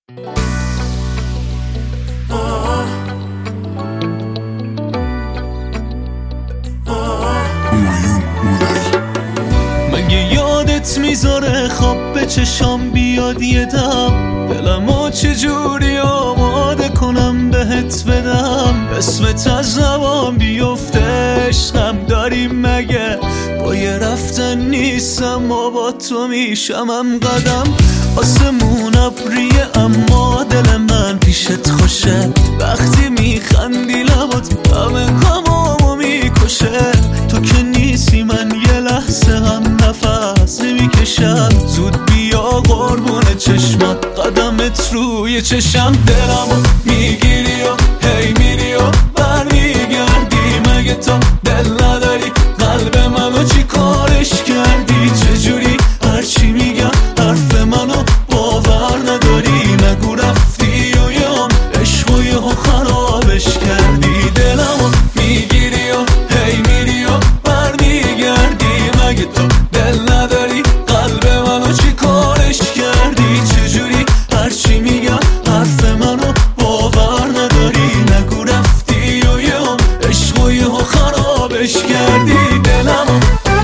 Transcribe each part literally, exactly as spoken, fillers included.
مگه یادت میذاره خواب به چشام بیاد یه دم، دلمو چجوری آماده کنم بهت بدم، اسمت از زبان بیفته عشقم داریم مگه، با یه رفتن نیستم و با تو میشمم قدم، آسمون ابریه اما دل من پیشت خوشه، وقتی میخندی لبات همه کامامو میکشه، تو که نیستی من یه لحظه هم نفس نمیکشم، زود بیا قربون چشمات قدمت روی چشم، دلمو میگیری و هی میری و برمیگردی، مگه تو دل نداری قلب منو چی کارش کردی، چجوری هرچی میگم حرف منو باور نداری، نگو رفتی و یام عشق و یهو خرابش کردی، دلمو میگیری و هی میری و برمیگردی، مگه تو دل نداری قلب منو چی کارش کردی، چجوری هرچی میگم حرف منو باور نداری، نگو رفتی و یام عشق و یهو خرابش کردی، دلمو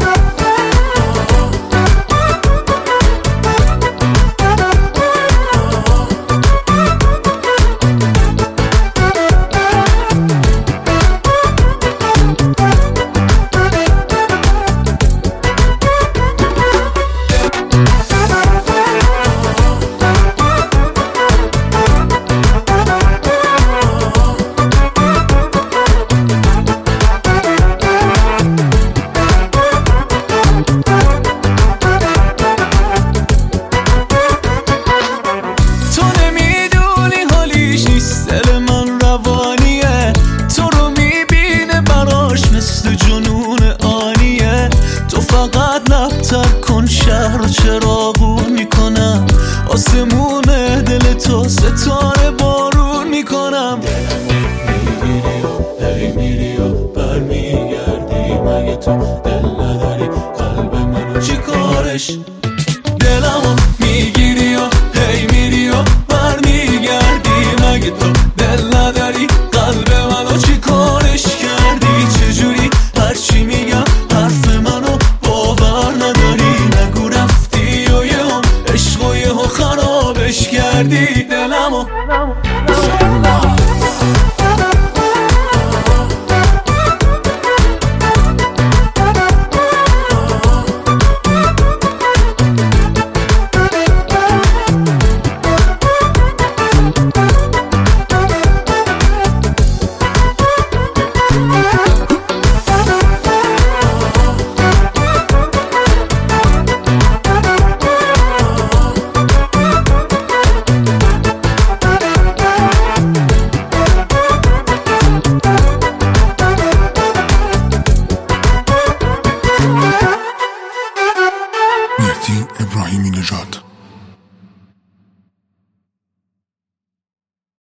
دل من روانیه، تو رو میبینه براش مثل جنون آنیه، تو فقط لبتر کن شهر رو چراغون میکنم، آسمون دل تو ستاره بارون میکنم، میگیری و هی میری و برمیگردی، مگه تو دل نداری قلب منو چی کارش، دلمو میگیری و هی میری و برمیگردی، مگه تو دل نداری قلب منو چی کارش کردی، چجوری هرچی میگم حرف منو باور نداری، نگو رفتی و یهو عشق و یهو خرابش کردی، دلمو